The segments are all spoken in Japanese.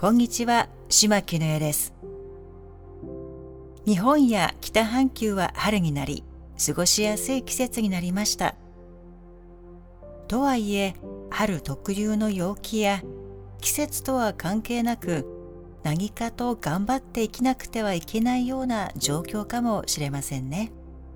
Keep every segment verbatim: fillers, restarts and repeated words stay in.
こんにちは、島木のえです。日本や北半球は春になり、過ごしやすい季節になりました。とはいえ、春特有の陽気や季節とは関係なく、何かと頑張って生きなくてはいけないような状況かもしれませんね。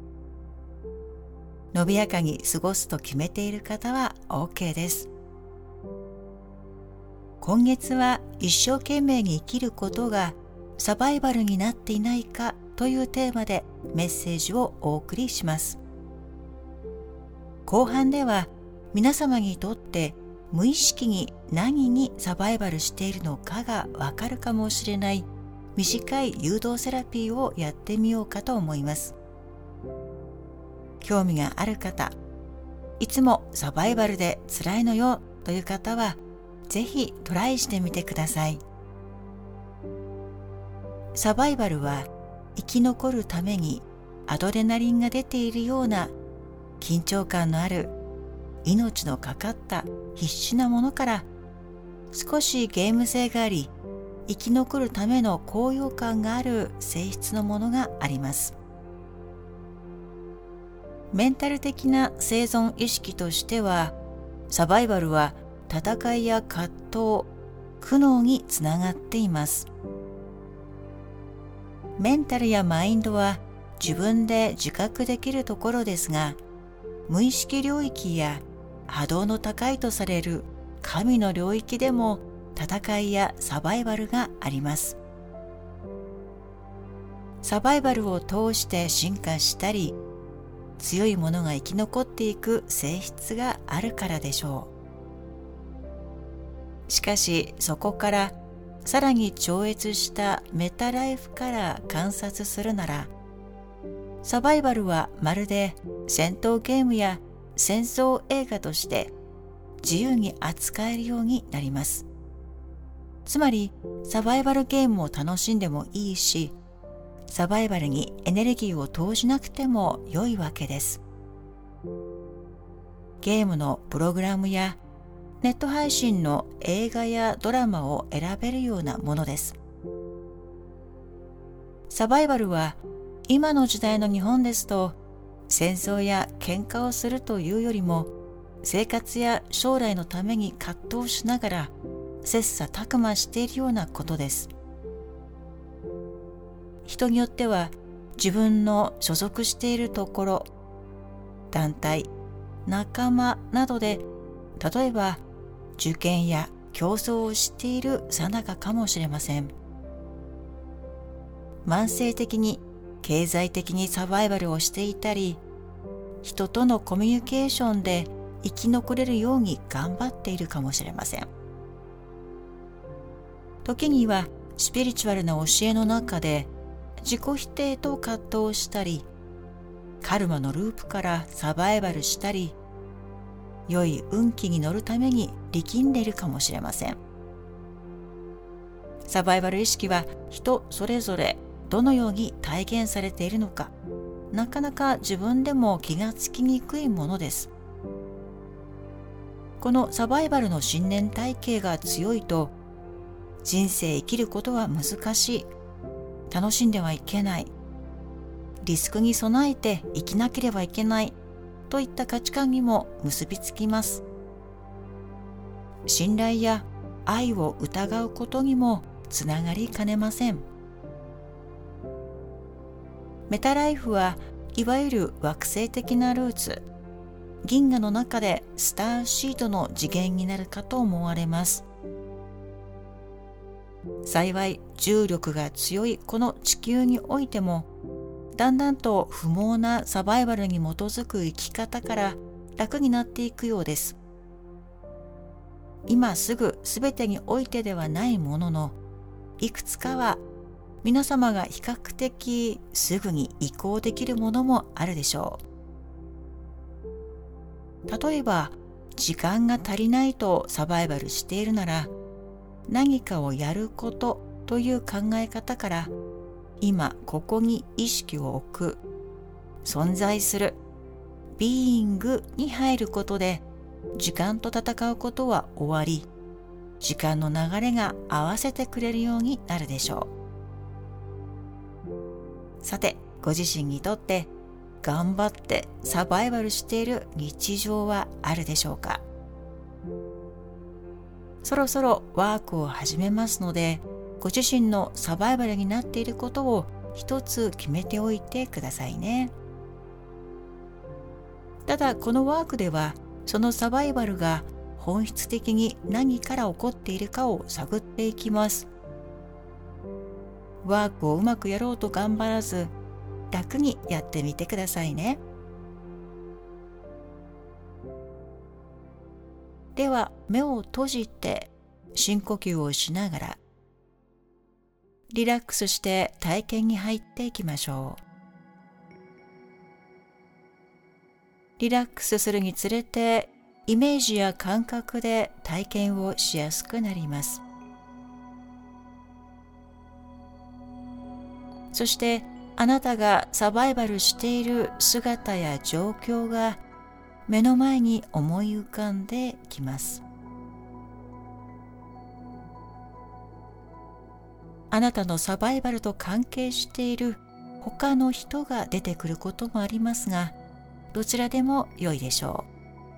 伸びやかに過ごすと決めている方は OK です。今月は一生懸命に生きることがサバイバルになっていないかというテーマでメッセージをお送りします。後半では皆様にとって無意識に何にサバイバルしているのかがわかるかもしれない短い誘導セラピーをやってみようかと思います。興味がある方、いつもサバイバルで辛いのよという方はぜひトライしてみてください。サバイバルは生き残るためにアドレナリンが出ているような緊張感のある命のかかった必死なものから少しゲーム性があり生き残るための高揚感がある性質のものがあります。メンタル的な生存意識としてはサバイバルは戦いや葛藤、苦悩につながっています。メンタルやマインドは自分で自覚できるところですが、無意識領域や波動の高いとされる神の領域でも戦いやサバイバルがあります。サバイバルを通して進化したり、強いものが生き残っていく性質があるからでしょう。しかしそこからさらに超越したメタライフから観察するなら、サバイバルはまるで戦闘ゲームや戦争映画として自由に扱えるようになります。つまりサバイバルゲームを楽しんでもいいし、サバイバルにエネルギーを投じなくても良いわけです。ゲームのプログラムやネット配信の映画やドラマを選べるようなものです。サバイバルは今の時代の日本ですと戦争や喧嘩をするというよりも生活や将来のために葛藤しながら切磋琢磨しているようなことです。人によっては自分の所属しているところ、団体、仲間などで例えば受験や競争をしている最中かもしれません。慢性的に経済的にサバイバルをしていたり、人とのコミュニケーションで生き残れるように頑張っているかもしれません。時にはスピリチュアルな教えの中で自己否定と葛藤したり、カルマのループからサバイバルしたり、良い運気に乗るために力んでいるかもしれません。サバイバル意識は人それぞれどのように体現されているのか、なかなか自分でも気がつきにくいものです。このサバイバルの信念体系が強いと、人生生きることは難しい、楽しんではいけない、リスクに備えて生きなければいけないといった価値観にも結びつきます。信頼や愛を疑うことにもつながりかねません。メタライフはいわゆる惑星的なルーツ、銀河の中でスターシードの次元になるかと思われます。幸い重力が強いこの地球においても、だんだんと不毛なサバイバルに基づく生き方から楽になっていくようです。今すぐ全てにおいてではないものの、いくつかは皆様が比較的すぐに移行できるものもあるでしょう。例えば、時間が足りないとサバイバルしているなら、何かをやることという考え方から、今ここに意識を置く、存在する、ビーイングに入ることで、時間と戦うことは終わり、 時間の流れが合わせてくれるようになるでしょう。さて、ご自身にとって頑張ってサバイバルしている日常はあるでしょうか？そろそろワークを始めますので、ご自身のサバイバルになっていることを一つ決めておいてくださいね。ただこのワークでは、そのサバイバルが本質的に何から起こっているかを探っていきます。ワークをうまくやろうと頑張らず、楽にやってみてくださいね。では目を閉じて深呼吸をしながらリラックスして体験に入っていきましょう。リラックスするにつれてイメージや感覚で体験をしやすくなります。そしてあなたがサバイバルしている姿や状況が目の前に思い浮かんできます。あなたのサバイバルと関係している他の人が出てくることもありますが、どちらでも良いでしょ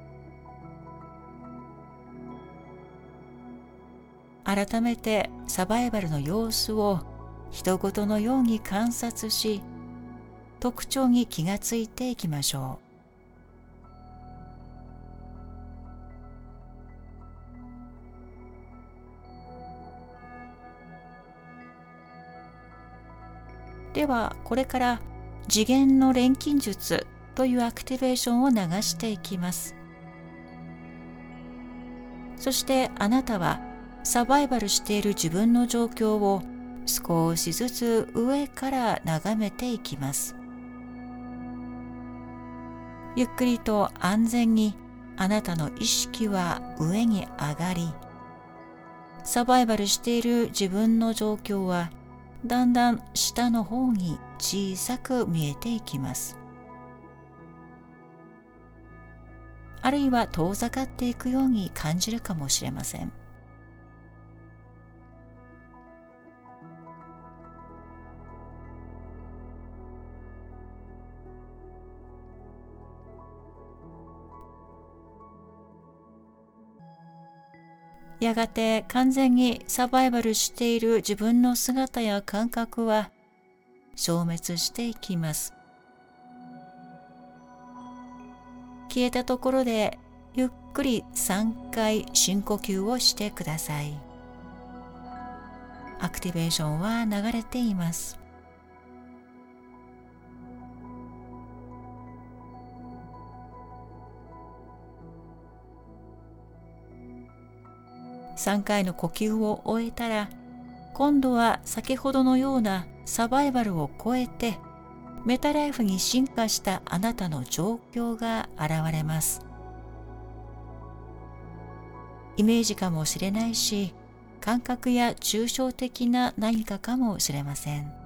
う。改めてサバイバルの様子を人事のように観察し、特徴に気がついていきましょう。ではこれから次元の錬金術というアクティベーションを流していきます。そしてあなたはサバイバルしている自分の状況を少しずつ上から眺めていきます。ゆっくりと安全にあなたの意識は上に上がり、サバイバルしている自分の状況はだんだん下の方に小さく見えていきます。あるいは遠ざかっていくように感じるかもしれません。やがて完全にサバイバルしている自分の姿や感覚は消滅していきます。消えたところでゆっくりさんかい深呼吸をしてください。アクティベーションは流れています。さんかいの呼吸を終えたら、今度は先ほどのようなサバイバルを超えてメタライフに進化したあなたの状況が現れます。イメージかもしれないし、感覚や抽象的な何かかもしれません。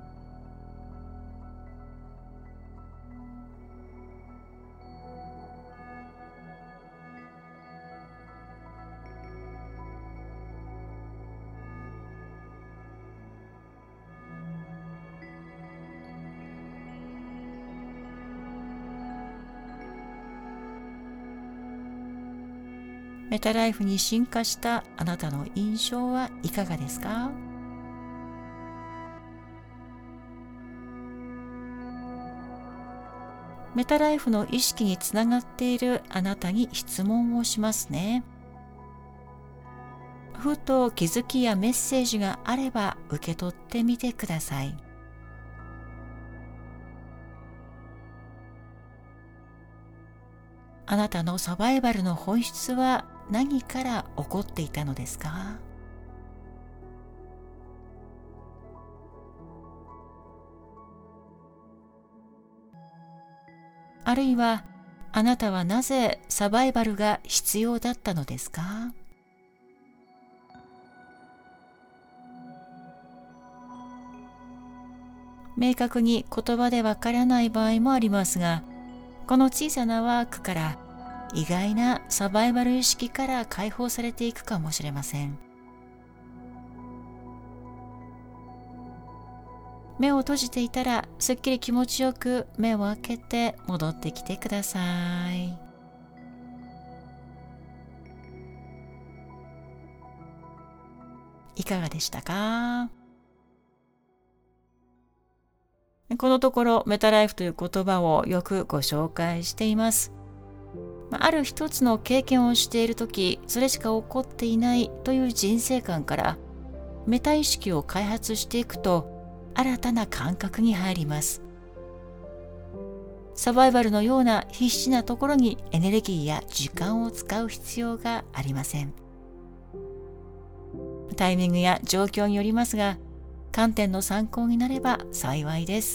メタライフに進化したあなたの印象はいかがですか？メタライフの意識につながっているあなたに質問をしますね。ふと気づきやメッセージがあれば受け取ってみてください。あなたのサバイバルの本質は何から起こっていたのですか？あるいはあなたはなぜサバイバルが必要だったのですか？明確に言葉でわからない場合もありますが、この小さなワークから意外なサバイバル意識から解放されていくかもしれません。 目を閉じていたらすっきり気持ちよく目を開けて戻ってきてください。いかがでしたか？このところメタライフという言葉をよくご紹介しています。ある一つの経験をしているとき、それしか起こっていないという人生観からメタ意識を開発していくと新たな感覚に入ります。サバイバルのような必死なところにエネルギーや時間を使う必要がありません。タイミングや状況によりますが、観点の参考になれば幸いです。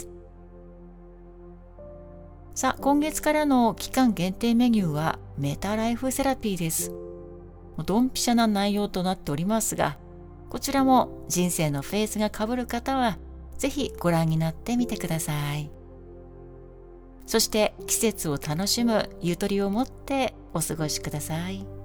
さあ、今月からの期間限定メニューはメタライフセラピーです。ドンピシャな内容となっておりますが、こちらも人生のフェーズが被る方はぜひご覧になってみてください。そして季節を楽しむゆとりを持ってお過ごしください。